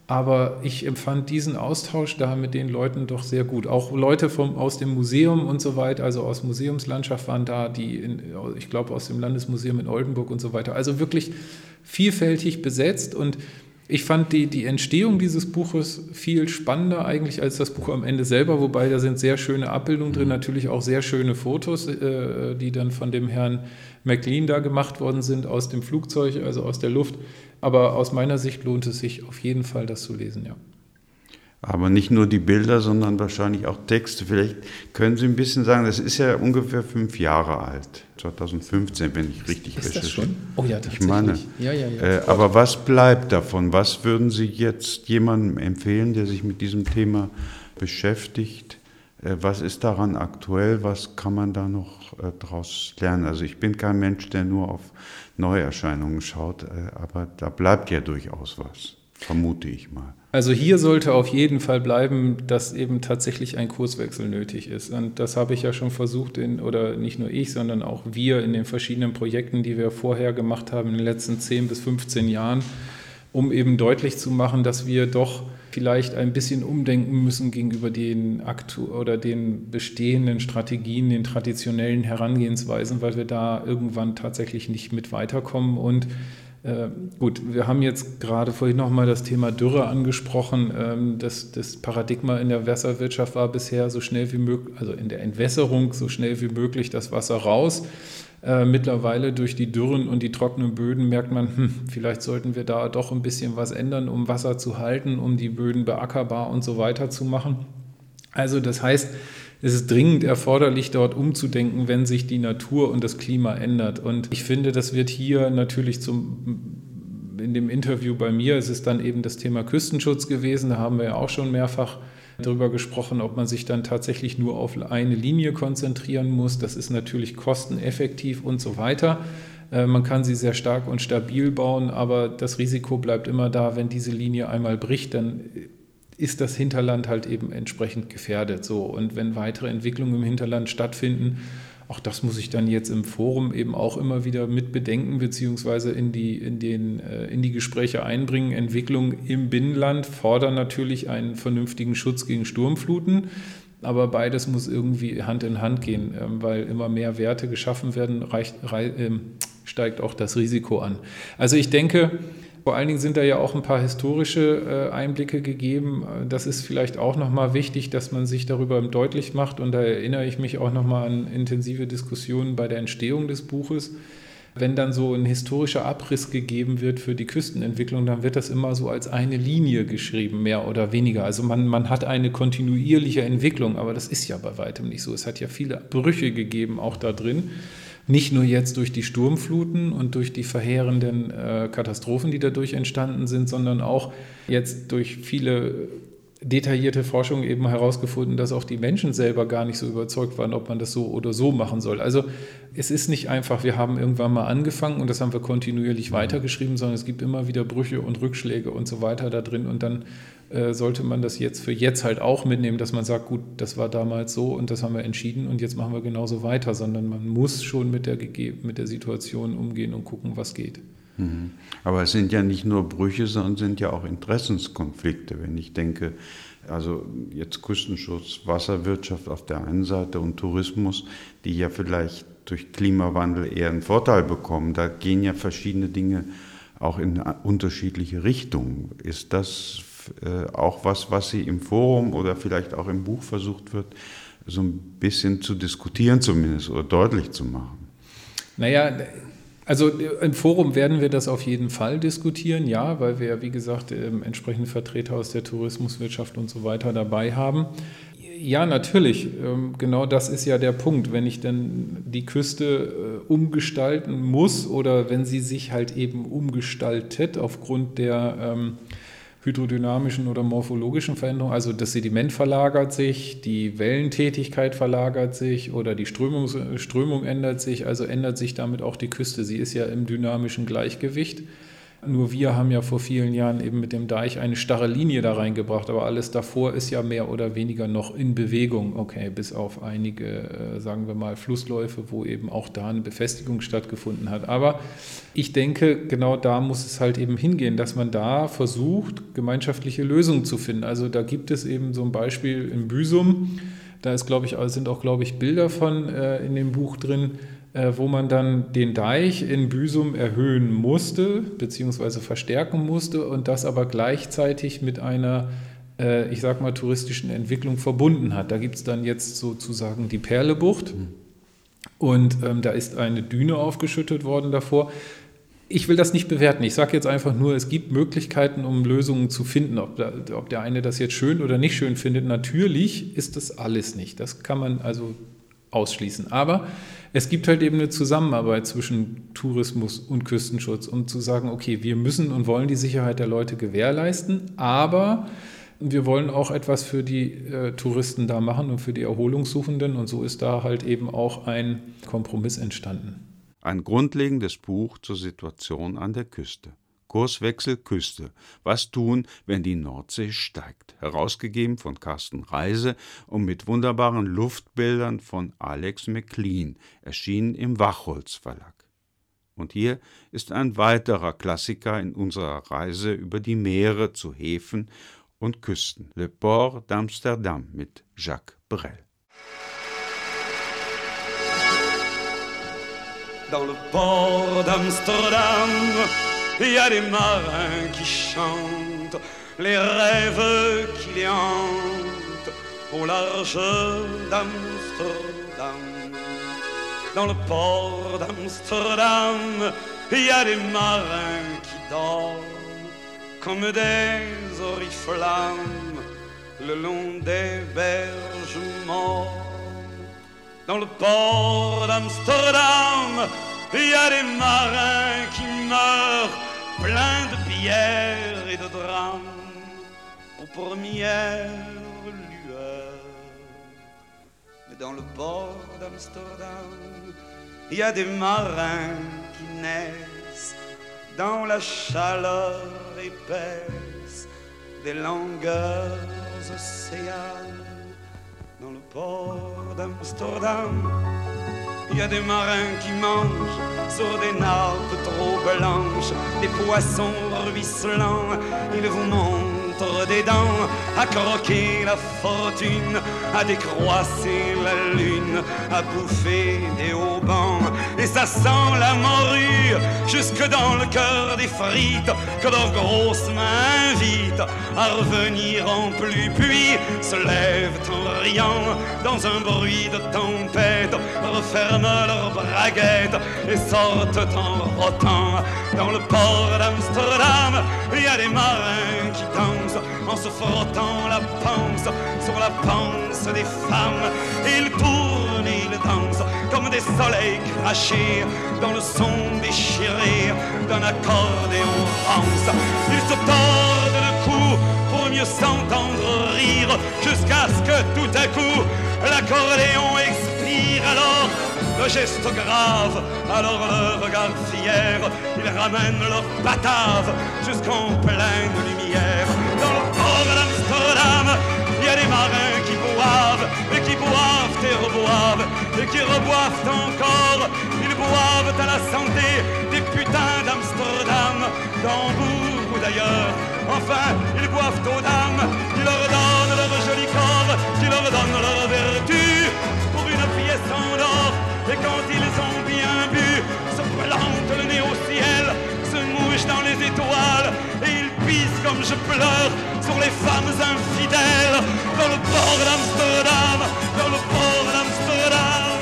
Aber ich empfand diesen Austausch da mit den Leuten doch sehr gut. Auch Leute aus dem Museum und so weiter, also aus Museumslandschaft waren da, ich glaube aus dem Landesmuseum in Oldenburg und so weiter. Also wirklich vielfältig besetzt und ich fand die Entstehung dieses Buches viel spannender eigentlich als das Buch am Ende selber, wobei da sind sehr schöne Abbildungen drin, natürlich auch sehr schöne Fotos, die dann von dem Herrn McLean da gemacht worden sind aus dem Flugzeug, also aus der Luft. Aber aus meiner Sicht lohnt es sich auf jeden Fall, das zu lesen, ja. Aber nicht nur die Bilder, sondern wahrscheinlich auch Texte. Vielleicht können Sie ein bisschen sagen, das ist ja ungefähr 5 Jahre alt, 2015, wenn ich richtig recherchiere. Ist das schon? Oh ja, tatsächlich. Ich meine, ja. Aber was bleibt davon? Was würden Sie jetzt jemandem empfehlen, der sich mit diesem Thema beschäftigt? Was ist daran aktuell? Was kann man da noch daraus lernen? Also ich bin kein Mensch, der nur auf Neuerscheinungen schaut, aber da bleibt ja durchaus was, vermute ich mal. Also hier sollte auf jeden Fall bleiben, dass eben tatsächlich ein Kurswechsel nötig ist. Und das habe ich ja schon versucht, oder nicht nur ich, sondern auch wir in den verschiedenen Projekten, die wir vorher gemacht haben in den letzten 10 bis 15 Jahren, um eben deutlich zu machen, dass wir doch vielleicht ein bisschen umdenken müssen gegenüber den bestehenden Strategien, den traditionellen Herangehensweisen, weil wir da irgendwann tatsächlich nicht mit weiterkommen. Und gut, wir haben jetzt gerade vorhin nochmal das Thema Dürre angesprochen. Das Paradigma in der Wasserwirtschaft war bisher so schnell wie möglich, also in der Entwässerung so schnell wie möglich das Wasser raus. Mittlerweile durch die Dürren und die trockenen Böden merkt man, vielleicht sollten wir da doch ein bisschen was ändern, um Wasser zu halten, um die Böden beackerbar und so weiter zu machen. Also das heißt, es ist dringend erforderlich, dort umzudenken, wenn sich die Natur und das Klima ändert. Und ich finde, das wird hier natürlich in dem Interview bei mir, es ist dann eben das Thema Küstenschutz gewesen, da haben wir ja auch schon mehrfach darüber gesprochen, ob man sich dann tatsächlich nur auf eine Linie konzentrieren muss. Das ist natürlich kosteneffektiv und so weiter. Man kann sie sehr stark und stabil bauen, aber das Risiko bleibt immer da, wenn diese Linie einmal bricht, dann ist das Hinterland halt eben entsprechend gefährdet. So. Und wenn weitere Entwicklungen im Hinterland stattfinden, auch das muss ich dann jetzt im Forum eben auch immer wieder mit bedenken, beziehungsweise in die Gespräche einbringen. Entwicklungen im Binnenland fordern natürlich einen vernünftigen Schutz gegen Sturmfluten, aber beides muss irgendwie Hand in Hand gehen, weil immer mehr Werte geschaffen werden, steigt auch das Risiko an. Also ich denke, vor allen Dingen sind da ja auch ein paar historische Einblicke gegeben. Das ist vielleicht auch nochmal wichtig, dass man sich darüber deutlich macht. Und da erinnere ich mich auch nochmal an intensive Diskussionen bei der Entstehung des Buches. Wenn dann so ein historischer Abriss gegeben wird für die Küstenentwicklung, dann wird das immer so als eine Linie geschrieben, mehr oder weniger. Also man hat eine kontinuierliche Entwicklung, aber das ist ja bei weitem nicht so. Es hat ja viele Brüche gegeben, auch da drin. Nicht nur jetzt durch die Sturmfluten und durch die verheerenden Katastrophen, die dadurch entstanden sind, sondern auch jetzt durch viele detaillierte Forschung eben herausgefunden, dass auch die Menschen selber gar nicht so überzeugt waren, ob man das so oder so machen soll. Also es ist nicht einfach, wir haben irgendwann mal angefangen und das haben wir kontinuierlich weitergeschrieben, sondern es gibt immer wieder Brüche und Rückschläge und so weiter da drin und dann sollte man das jetzt für jetzt halt auch mitnehmen, dass man sagt, gut, das war damals so und das haben wir entschieden und jetzt machen wir genauso weiter, sondern man muss schon mit der Situation umgehen und gucken, was geht. Aber es sind ja nicht nur Brüche, sondern sind ja auch Interessenskonflikte, wenn ich denke, also jetzt Küstenschutz, Wasserwirtschaft auf der einen Seite und Tourismus, die ja vielleicht durch Klimawandel eher einen Vorteil bekommen. Da gehen ja verschiedene Dinge auch in unterschiedliche Richtungen. Ist das auch was Sie im Forum oder vielleicht auch im Buch versucht wird, so ein bisschen zu diskutieren zumindest oder deutlich zu machen? Naja, also im Forum werden wir das auf jeden Fall diskutieren, ja, weil wir ja, wie gesagt, entsprechende Vertreter aus der Tourismuswirtschaft und so weiter dabei haben. Ja, natürlich, genau das ist ja der Punkt. Wenn ich dann die Küste umgestalten muss oder wenn sie sich halt eben umgestaltet aufgrund der hydrodynamischen oder morphologischen Veränderungen, also das Sediment verlagert sich, die Wellentätigkeit verlagert sich oder die Strömung ändert sich, also ändert sich damit auch die Küste. Sie ist ja im dynamischen Gleichgewicht. Nur wir haben ja vor vielen Jahren eben mit dem Deich eine starre Linie da reingebracht, aber alles davor ist ja mehr oder weniger noch in Bewegung. Okay, bis auf einige, sagen wir mal, Flussläufe, wo eben auch da eine Befestigung stattgefunden hat. Aber ich denke, genau da muss es halt eben hingehen, dass man da versucht, gemeinschaftliche Lösungen zu finden. Also da gibt es eben so ein Beispiel in Büsum, da ist, sind auch Bilder von in dem Buch drin, wo man dann den Deich in Büsum erhöhen musste, beziehungsweise verstärken musste und das aber gleichzeitig mit einer, touristischen Entwicklung verbunden hat. Da gibt es dann jetzt sozusagen die Perlebucht und da ist eine Düne aufgeschüttet worden davor. Ich will das nicht bewerten. Ich sage jetzt einfach nur, es gibt Möglichkeiten, um Lösungen zu finden. Ob der eine das jetzt schön oder nicht schön findet, natürlich ist das alles nicht. Das kann man also ausschließen. Aber es gibt halt eben eine Zusammenarbeit zwischen Tourismus und Küstenschutz, um zu sagen, okay, wir müssen und wollen die Sicherheit der Leute gewährleisten, aber wir wollen auch etwas für die Touristen da machen und für die Erholungssuchenden. Und so ist da halt eben auch ein Kompromiss entstanden. Ein grundlegendes Buch zur Situation an der Küste. Kurswechsel Küste. Was tun, wenn die Nordsee steigt? Herausgegeben von Carsten Reise und mit wunderbaren Luftbildern von Alex McLean, erschienen im Wachholz Verlag. Und hier ist ein weiterer Klassiker in unserer Reise über die Meere zu Häfen und Küsten. Le Port d'Amsterdam mit Jacques Brel. Dans le port d'Amsterdam, il y a des marins qui chantent les rêves qui les hantent au large d'Amsterdam. Dans le port d'Amsterdam, il y a des marins qui dorment comme des oriflammes le long des berges mortes. Dans le port d'Amsterdam, il y a des marins qui meurent pleins de pierres et de drames aux premières lueurs. Mais dans le port d'Amsterdam, il y a des marins qui naissent dans la chaleur épaisse des longueurs océanes. Dans le port d'Amsterdam, il y a des marins qui mangent sur des nappes trop blanches, des poissons ruisselants. Ils vous montrent des dents à croquer la fortune, à décroisser la lune, à bouffer des haubans. Et ça sent la morue jusque dans le cœur des frites que leurs grosses mains invitent à revenir en pluie. Puis se lèvent en riant dans un bruit de tempête, referment leurs braguettes et sortent en rotant. Dans le port d'Amsterdam, il y a des marins qui dansent en se frottant la panse sur la panse des femmes. Ils tournent et ils dansent comme des soleils crachés dans le son déchiré d'un accordéon rance. Ils se tordent le cou pour mieux s'entendre rire, jusqu'à ce que tout à coup l'accordéon expire. Alors le geste grave, alors le regard fier, ils ramènent leur batave jusqu'en pleine lumière. Dans le port d'Amsterdam, il y a des marins qui boivent et qui boivent et reboivent et qui reboivent encore. Ils boivent à la santé des putains d'Amsterdam, d'Hambourg ou d'ailleurs. Enfin, ils boivent aux dames qui leur donnent leur joli corps, qui leur donnent leur vertu pour une pièce en or. Et quand ils ont bien bu, se plantent le nez au ciel, se mouchent dans les étoiles, et ils pissent comme je pleure sur les femmes infidèles. Dans le port d'Amsterdam, dans le port d'Amsterdam.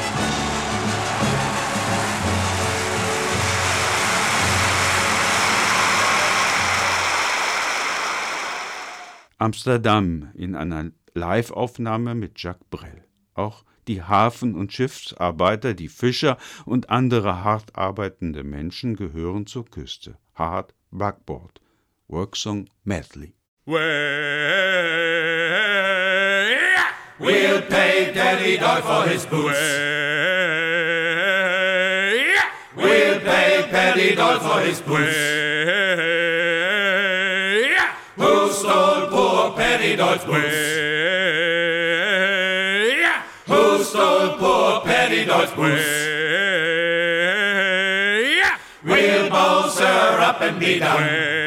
Amsterdam in einer Live-Aufnahme mit Jacques Brel. Auch die Hafen- und Schiffsarbeiter, die Fischer und andere hart arbeitende Menschen gehören zur Küste. Hard Backboard. Worksong Medley. We'll pay Danny Doyle for his boots. We'll pay Paddy Doyle for his boots. Penny Deutsch boots? Who stole poor Penny Deutsch boots? We'll bolster up and be done.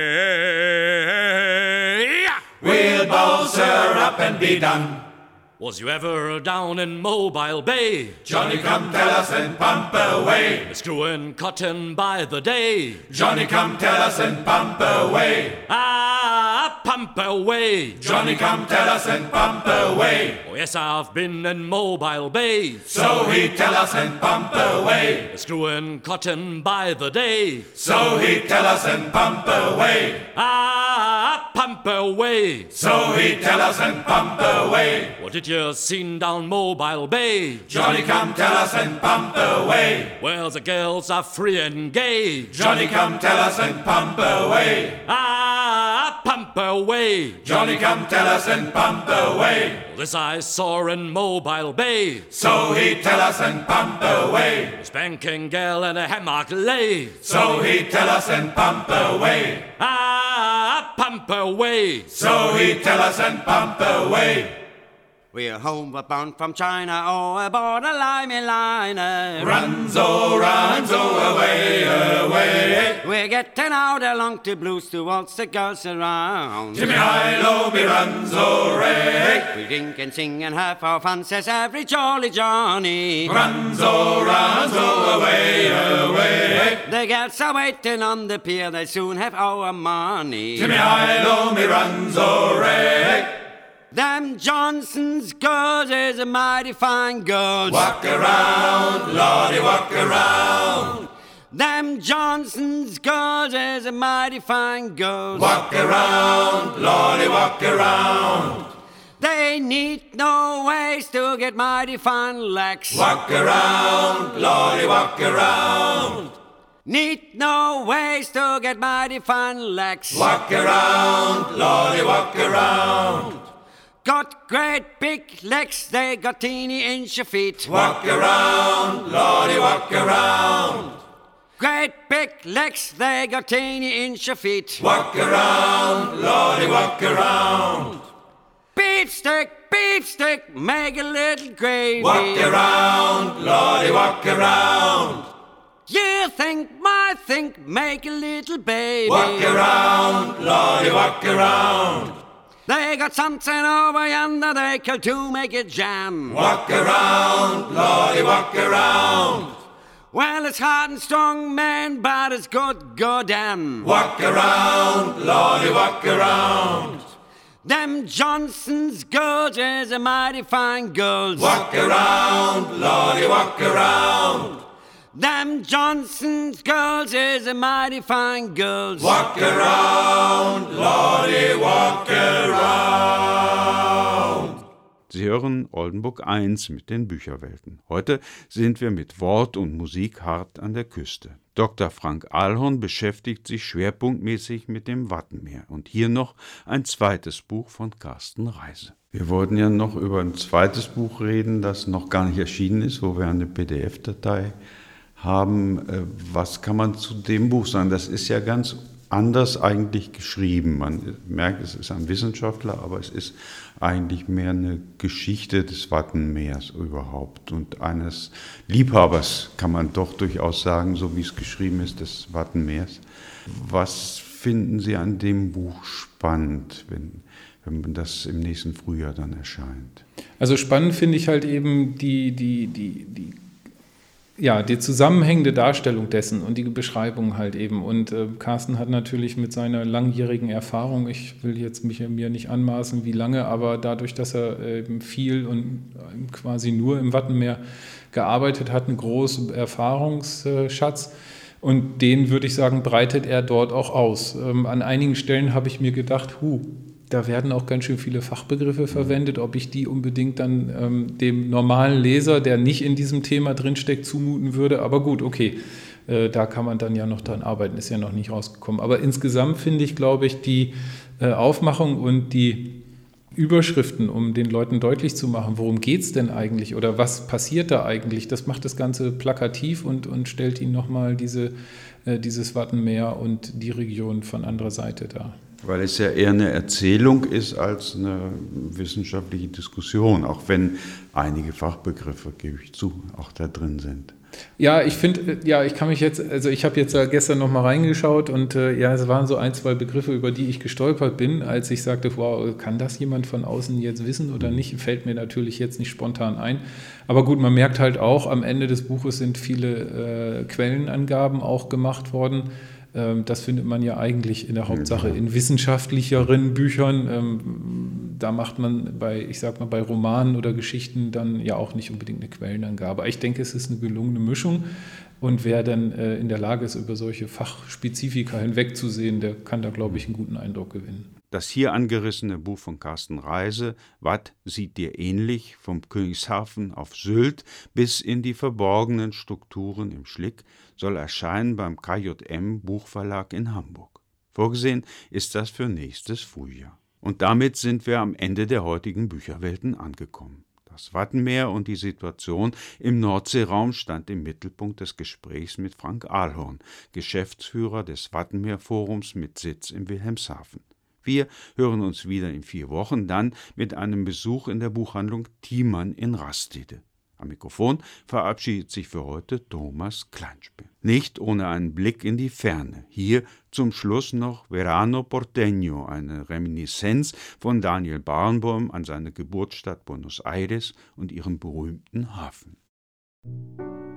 We'll bolster up and be done. Was you ever down in Mobile Bay? Johnny, come tell us and pump away. Screwing cotton by the day. Johnny, come tell us and pump away. Ah, pump away. Johnny, come tell us and pump away. Oh yes, I've been in Mobile Bay. So he tell us and pump away. Screwing cotton by the day. So he tell us and pump away. Ah, pump away. So he tell us and pump away. What did you seen down Mobile Bay? Johnny, come tell us and pump away. Well, the girls are free and gay. Johnny, come tell us and pump away. Ah, pump away. Johnny, come tell us and pump away. This I saw in Mobile Bay. So he tell us and pump away. Spanking girl in a hammock lay. So he tell us and pump away. Ah, pump away. So he tell us and pump away. We're homeward bound from China, oh, aboard a limey liner. Runzo, runzo, away, away. We're getting out along to blues to waltz the girls around. Jimmy High-Low, me runzo, ray. We drink and sing and have our fun, says every jolly Johnny. Runzo, runzo, away, away. The girls are waiting on the pier, they soon have our money. Jimmy High-Low, me runzo, ray. Them Johnson's girls is a mighty fine girls. Walk around, Lordy, walk around. Them Johnson's girls is a mighty fine girls. Walk around, Lordy, walk around. They need no ways to get mighty fine legs. Walk around, Lordy, walk around. Need no ways to get mighty fine legs. Walk around, Lordy, walk around. Got great big legs, they got teeny inch of feet. Walk around, Lordy, walk around. Great big legs, they got teeny inch of feet. Walk around, Lordy, walk around. Beefsteak, beefsteak, make a little gravy. Walk around, Lordy, walk around. You think, my think, make a little baby. Walk around, Lordy, walk around. They got something over yonder they kill to make it jam. Walk around, Lordy, walk around. Well, it's hard and strong, man, but it's good, goddamn. Walk around, Lordy, walk around. Them Johnson's girls is a mighty fine girls. Walk around, Lordy, walk around. Them Johnson's girls is a mighty fine girls. Walk around, Lordy, walk around. Sie hören Oldenburg 1 mit den Bücherwelten. Heute sind wir mit Wort und Musik hart an der Küste. Dr. Frank Ahlhorn beschäftigt sich schwerpunktmäßig mit dem Wattenmeer. Und hier noch ein zweites Buch von Carsten Reise. Wir wollten ja noch über ein zweites Buch reden, das noch gar nicht erschienen ist, wo wir eine PDF-Datei haben. Was kann man zu dem Buch sagen? Das ist ja ganz anders eigentlich geschrieben. Man merkt, es ist ein Wissenschaftler, aber es ist eigentlich mehr eine Geschichte des Wattenmeers überhaupt und eines Liebhabers, kann man doch durchaus sagen, so wie es geschrieben ist, des Wattenmeers. Was finden Sie an dem Buch spannend, wenn das im nächsten Frühjahr dann erscheint? Also spannend finde ich halt eben die zusammenhängende Darstellung dessen und die Beschreibung halt eben. Und Carsten hat natürlich mit seiner langjährigen Erfahrung, ich will jetzt mir nicht anmaßen, wie lange, aber dadurch, dass er eben viel und quasi nur im Wattenmeer gearbeitet hat, einen großen Erfahrungsschatz. Und den, würde ich sagen, breitet er dort auch aus. An einigen Stellen habe ich mir gedacht, da werden auch ganz schön viele Fachbegriffe verwendet, ob ich die unbedingt dann dem normalen Leser, der nicht in diesem Thema drinsteckt, zumuten würde. Aber gut, okay, da kann man dann ja noch dran arbeiten, ist ja noch nicht rausgekommen. Aber insgesamt finde ich, glaube ich, die Aufmachung und die Überschriften, um den Leuten deutlich zu machen, worum geht es denn eigentlich oder was passiert da eigentlich, das macht das Ganze plakativ und stellt ihnen nochmal dieses Wattenmeer und die Region von anderer Seite dar. Weil es ja eher eine Erzählung ist als eine wissenschaftliche Diskussion, auch wenn einige Fachbegriffe, gebe ich zu, auch da drin sind. Ja, ich finde, ich kann mich jetzt, also ich habe jetzt gestern noch mal reingeschaut und es waren so 1, 2 Begriffe, über die ich gestolpert bin, als ich sagte, wow, kann das jemand von außen jetzt wissen oder nicht, fällt mir natürlich jetzt nicht spontan ein. Aber gut, man merkt halt auch, am Ende des Buches sind viele Quellenangaben auch gemacht worden. Das findet man ja eigentlich in der Hauptsache in wissenschaftlicheren Büchern. Da macht man bei Romanen oder Geschichten dann ja auch nicht unbedingt eine Quellenangabe. Aber ich denke, es ist eine gelungene Mischung. Und wer dann in der Lage ist, über solche Fachspezifika hinwegzusehen, der kann da, glaube ich, einen guten Eindruck gewinnen. Das hier angerissene Buch von Carsten Reise, Watt sieht dir ähnlich, vom Königshafen auf Sylt bis in die verborgenen Strukturen im Schlick, soll erscheinen beim KJM Buchverlag in Hamburg. Vorgesehen ist das für nächstes Frühjahr. Und damit sind wir am Ende der heutigen Bücherwelten angekommen. Das Wattenmeer und die Situation im Nordseeraum stand im Mittelpunkt des Gesprächs mit Frank Ahlhorn, Geschäftsführer des Wattenmeer-Forums mit Sitz in Wilhelmshaven. Wir hören uns wieder in 4 Wochen, dann mit einem Besuch in der Buchhandlung Thiemann in Rastede. Am Mikrofon verabschiedet sich für heute Thomas Kleinspin. Nicht ohne einen Blick in die Ferne. Hier zum Schluss noch Verano Porteño, eine Reminiszenz von Daniel Barenboim an seine Geburtsstadt Buenos Aires und ihren berühmten Hafen.